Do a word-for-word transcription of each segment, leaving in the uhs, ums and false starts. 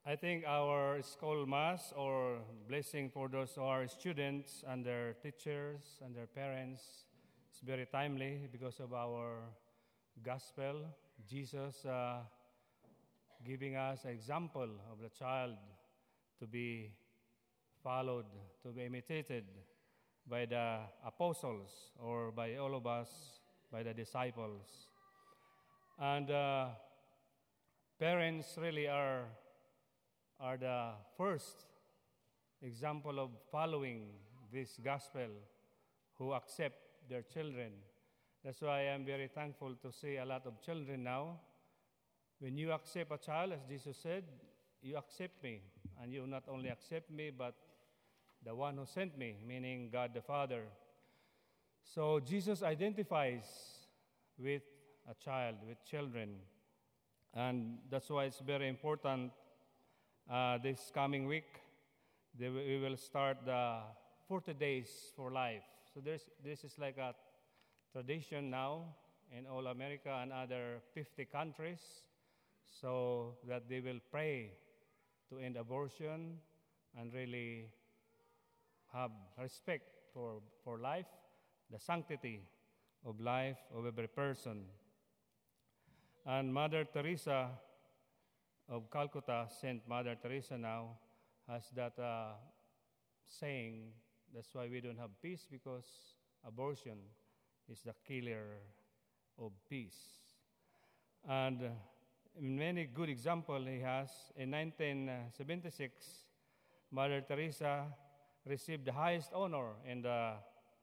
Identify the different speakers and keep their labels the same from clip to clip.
Speaker 1: I think our school mass or blessing for those who are students and their teachers and their parents is very timely because of our gospel. Jesus uh, giving us an example of the child to be followed, to be imitated by the apostles or by all of us, by the disciples. And uh, parents really are are the first example of following this gospel who accept their children. That's why I'm very thankful to see a lot of children now. When you accept a child, as Jesus said, you accept me. And you not only accept me, but the one who sent me, meaning God the Father. So Jesus identifies with a child, with children. And that's why it's very important uh, this coming week, they, we will start the forty days for life. So there's, this is like a tradition now in all America and other fifty countries, so that they will pray to end abortion and really have respect for, for life, the sanctity of life of every person. And Mother Teresa of Calcutta, Saint Mother Teresa now, has that uh, saying, that's why we don't have peace, because abortion is the killer of peace. And uh, many good examples he has. In nineteen seventy-six, Mother Teresa received the highest honor in the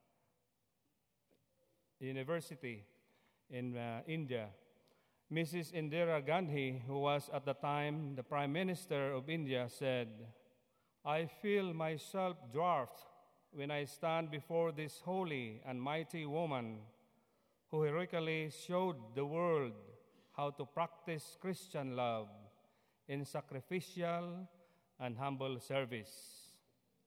Speaker 1: university in uh, India. Missus Indira Gandhi, who was at the time the Prime Minister of India, said, "I feel myself dwarfed when I stand before this holy and mighty woman who heroically showed the world how to practice Christian love in sacrificial and humble service."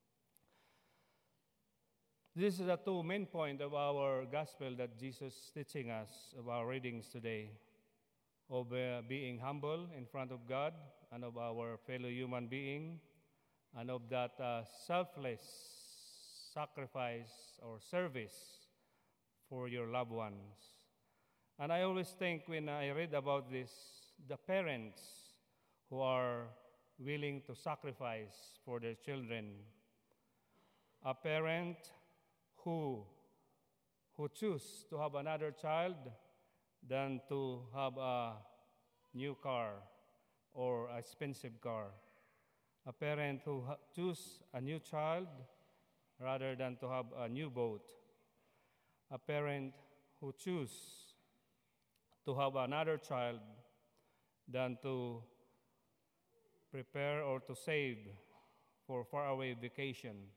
Speaker 1: This is the two main points of our gospel that Jesus is teaching us of our readings today, of uh, being humble in front of God and of our fellow human being, and of that uh, selfless sacrifice or service for your loved ones. And I always think when I read about this, the parents who are willing to sacrifice for their children. A parent who, who choose to have another child than to have a new car or an expensive car. A parent who ha- choose a new child rather than to have a new boat. A parent who choose to have another child than to prepare or to save for faraway vacation.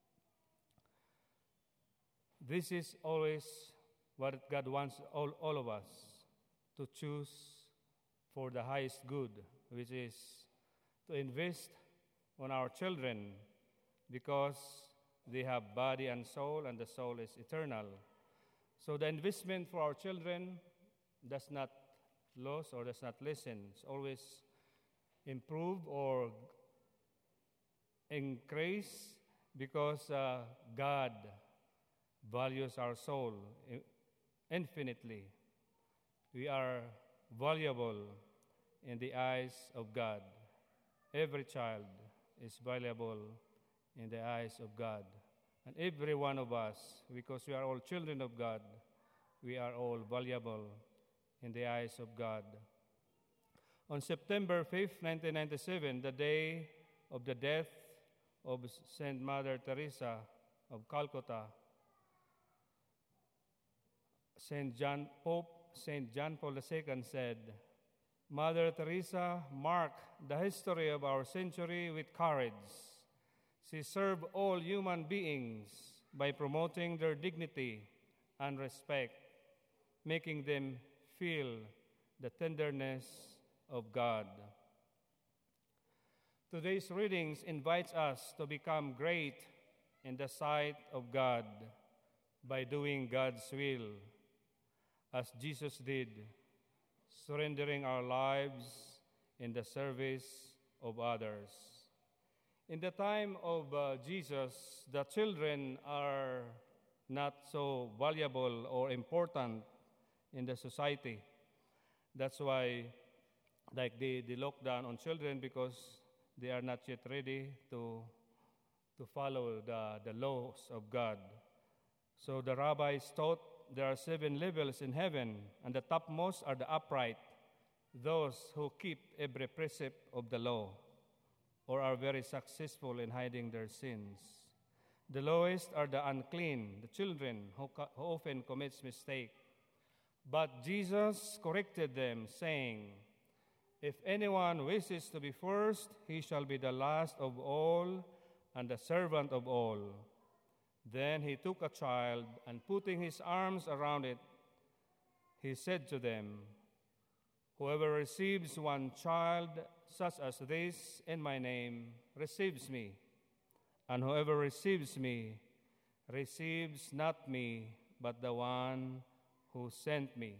Speaker 1: This is always what God wants all, all of us to choose for the highest good, which is to invest on our children, because they have body and soul, and the soul is eternal. So the investment for our children does not lose or does not lessen. It's always improve or increase, because uh, God values our soul infinitely. We are valuable in the eyes of God. Every child is valuable in the eyes of God. And every one of us, because we are all children of God, we are all valuable in the eyes of God. On September fifth, nineteen ninety-seven, the day of the death of Saint Mother Teresa of Calcutta, Saint John, Pope Saint John Paul the Second said, "Mother Teresa marked the history of our century with courage. She served all human beings by promoting their dignity and respect, making them feel the tenderness of God." Today's readings invites us to become great in the sight of God by doing God's will, as Jesus did, surrendering our lives in the service of others. In the time of uh, Jesus, the children are not so valuable or important in the society. That's why like they, they look down on children because they are not yet ready to, to follow the, the laws of God. So the rabbis taught there are seven levels in heaven, and the topmost are the upright, those who keep every precept of the law, or are very successful in hiding their sins. The lowest are the unclean, the children who, co- who often commits mistake. But Jesus corrected them, saying, "If anyone wishes to be first, he shall be the last of all and the servant of all." Then he took a child, and putting his arms around it, he said to them, "Whoever receives one child such as this in my name receives me, and whoever receives me receives not me, but the one who sent me."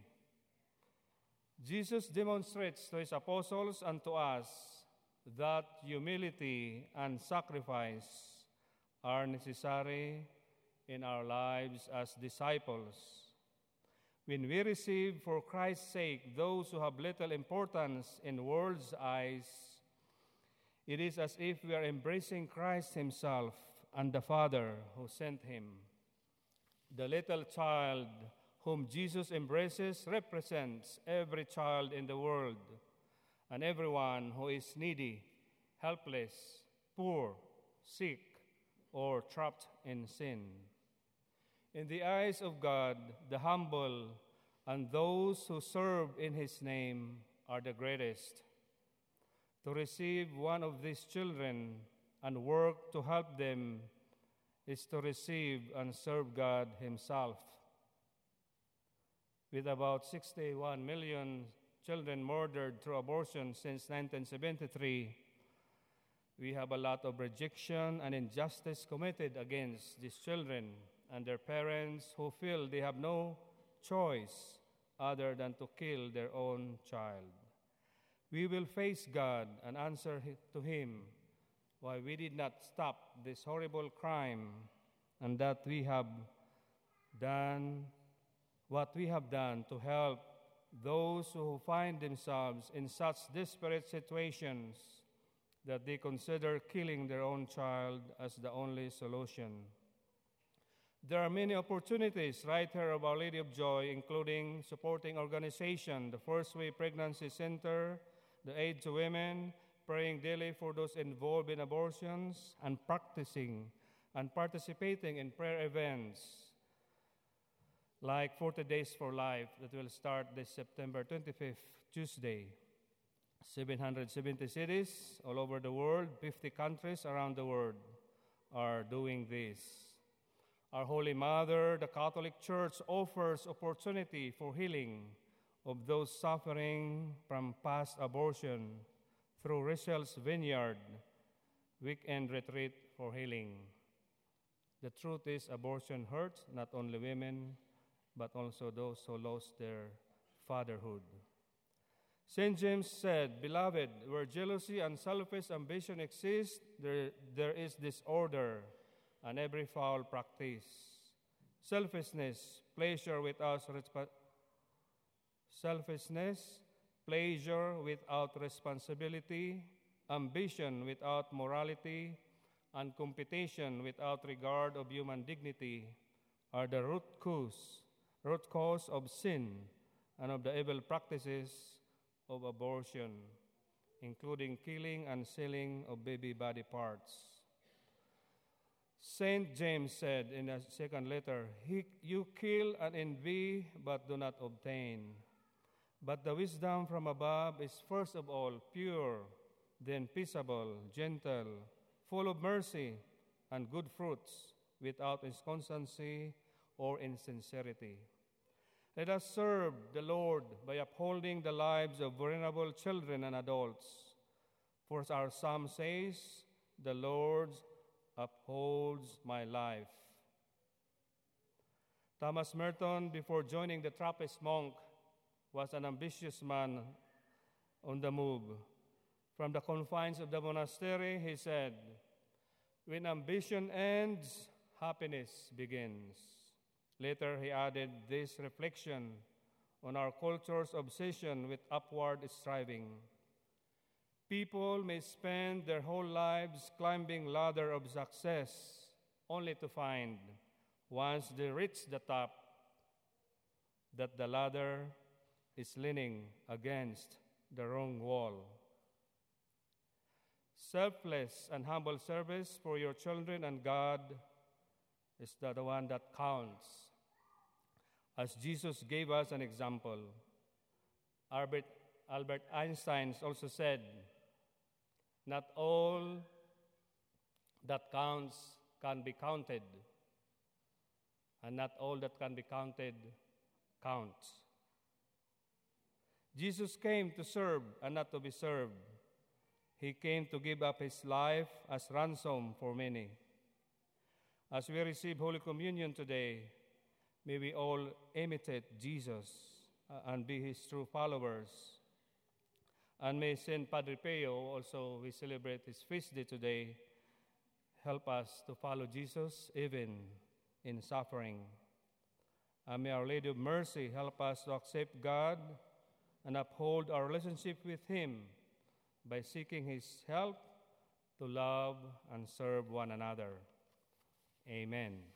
Speaker 1: Jesus demonstrates to his apostles and to us that humility and sacrifice are necessary in our lives as disciples. When we receive for Christ's sake those who have little importance in the world's eyes, it is as if we are embracing Christ himself and the Father who sent him. The little child whom Jesus embraces represents every child in the world and everyone who is needy, helpless, poor, sick, or trapped in sin. In the eyes of God, the humble and those who serve in his name are the greatest. To receive one of these children and work to help them is to receive and serve God himself. With about sixty-one million children murdered through abortion since nineteen seventy-three, we have a lot of rejection and injustice committed against these children and their parents who feel they have no choice other than to kill their own child. We will face God and answer to him why we did not stop this horrible crime and that we have done what we have done to help those who find themselves in such desperate situations that they consider killing their own child as the only solution. There are many opportunities right here of Our Lady of Joy, including supporting organization, the First Way Pregnancy Center, the Aid to Women, praying daily for those involved in abortions, and practicing and participating in prayer events like forty Days for Life that will start this September twenty-fifth, Tuesday. seven hundred seventy cities all over the world, fifty countries around the world are doing this. Our Holy Mother, the Catholic Church, offers opportunity for healing of those suffering from past abortion through Rachel's Vineyard weekend retreat for healing. The truth is, abortion hurts not only women, but also those who lost their fatherhood. Saint James said, "Beloved, where jealousy and selfish ambition exist, there, there is disorder and every foul practice. Selfishness, pleasure without resp- selfishness, pleasure without responsibility, ambition without morality, and competition without regard of human dignity are the root cause, root cause of sin and of the evil practices of abortion, including killing and selling of baby body parts." Saint James said in a second letter, he, "You kill and envy, but do not obtain. But the wisdom from above is first of all pure, then peaceable, gentle, full of mercy and good fruits, without inconstancy or insincerity." Let us serve the Lord by upholding the lives of vulnerable children and adults. For our psalm says, "The Lord upholds my life." Thomas Merton, before joining the Trappist monk, was an ambitious man on the move. From the confines of the monastery, he said, "When ambition ends, happiness begins." Later, he added this reflection on our culture's obsession with upward striving. People may spend their whole lives climbing ladder of success, only to find, once they reach the top, that the ladder is leaning against the wrong wall. Selfless and humble service for your children and God is the, the one that counts. As Jesus gave us an example, Albert, Albert Einstein also said, "Not all that counts can be counted, and not all that can be counted counts." Jesus came to serve and not to be served. He came to give up his life as ransom for many. As we receive Holy Communion today, may we all imitate Jesus uh, and be his true followers. And may Saint Padre Pio, also we celebrate his feast day today, help us to follow Jesus even in suffering. And may Our Lady of Mercy help us to accept God and uphold our relationship with him by seeking his help to love and serve one another. Amen.